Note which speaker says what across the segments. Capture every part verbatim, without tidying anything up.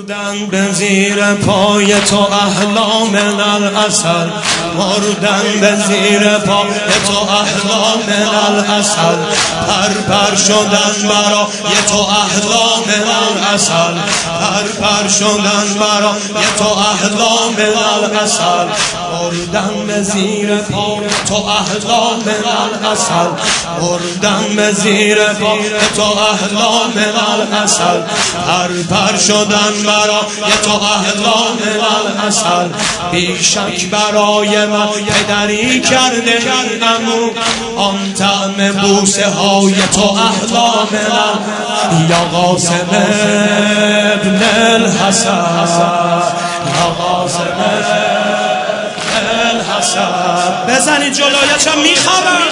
Speaker 1: مردن به زیر پای تو احلام العسل، مردن به زیر پای تو احلام العسل، پر پر شدن برای تو احلام العسل، پر پر شدن برای تو احلام العسل، مردن به زیر پای تو احلام العسل، مردن به زیر پای تو احلام العسل، پر پر شدن برای تو احلام العسل، بیشک برای من پدری کرده عمو آن طعم بوسه های تو احلام العسل، یا قاسم ابن الحسن، یا قاسم ابن الحسن. بزنی جلویتم میخوابم،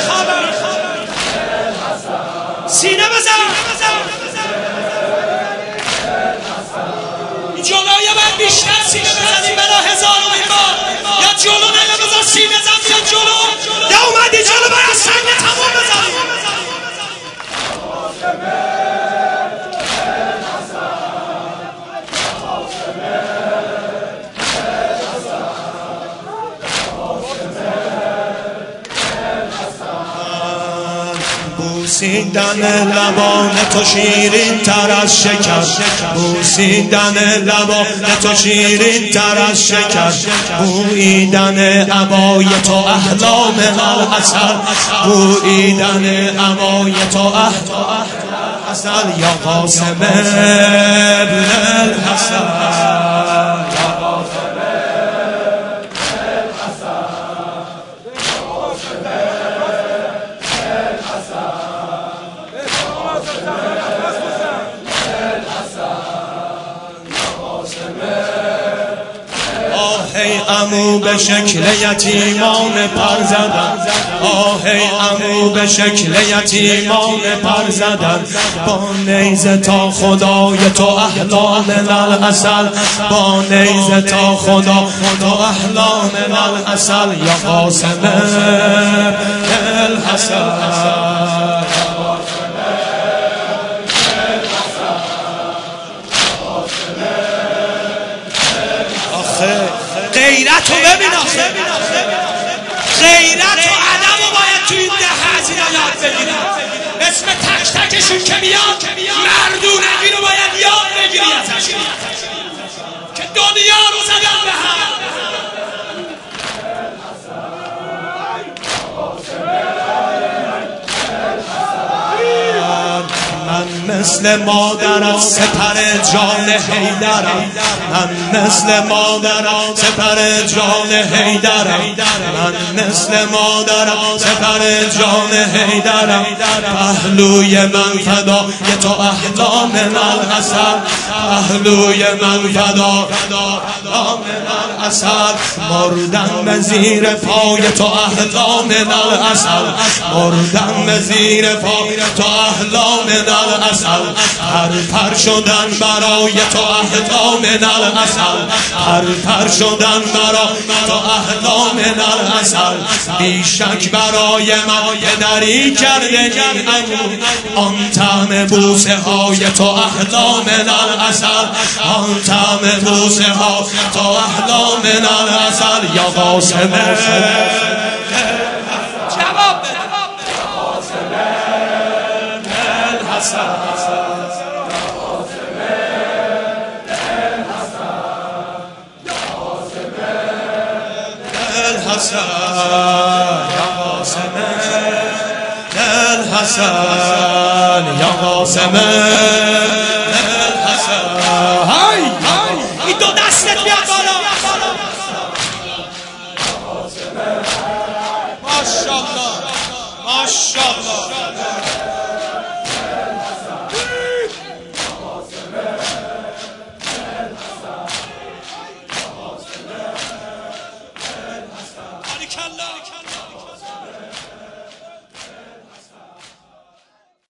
Speaker 1: سینه بزن جلوی من بیشتر سینه بزنیم بلا هزار و بار، یا جلو نیمه بزن سینه زن یا جلو یا اومدی جلو باید سنگ تمام بزنیم. بوسیدن لبان تو شیرین تر از شکر، بوسیدن لبان تو شیرین تر از شکر، بویدن عبای تو احلام العسل، بویدن عبای تو احلام العسل، یا قاسم ابن الحسن. ای عمو به شکل یتیمان پر زدن، آه ای عمو به شکل یتیمان پر زدن، با نیزه تا خدای تو احلام العسل، با نیزه تا خدا تو احلام العسل، یا قاسم الحسن. غیرت رو ببین آخه، غیرت و ادب رو باید تو این ده از اینا یاد بگیرم. اسم تک تکشون که میاد مردونگی رو باید یاد بگیری ازشون که دنیا رو زدن به هم. من مثل مادرم سپر جان حیدرم، من مثل مادرم سپر جان حیدرم، من مثل مادرم سپر جان حیدرم، پهلوی من فدا یه تو احلام العسل، پهلوی من فدا احلام العسل، مردن به زیر پای تو احلام العسل، مردن به زیر پای تو احلام العسل، پر پر شدن برای تو احلام العسل، پر پر شدن برای تو احلام العسل، بیشک برای من پدری کرده عمو آن طعم بوسه های تو احلام العسل، آن طعم بوسه ها تو احلام العسل، یا قاسم جواب الحسن، یا قاسم الحسن، یا قاسم الحسن. های این دو دستت بیاد بالا. ماشاءالله ماشاءالله.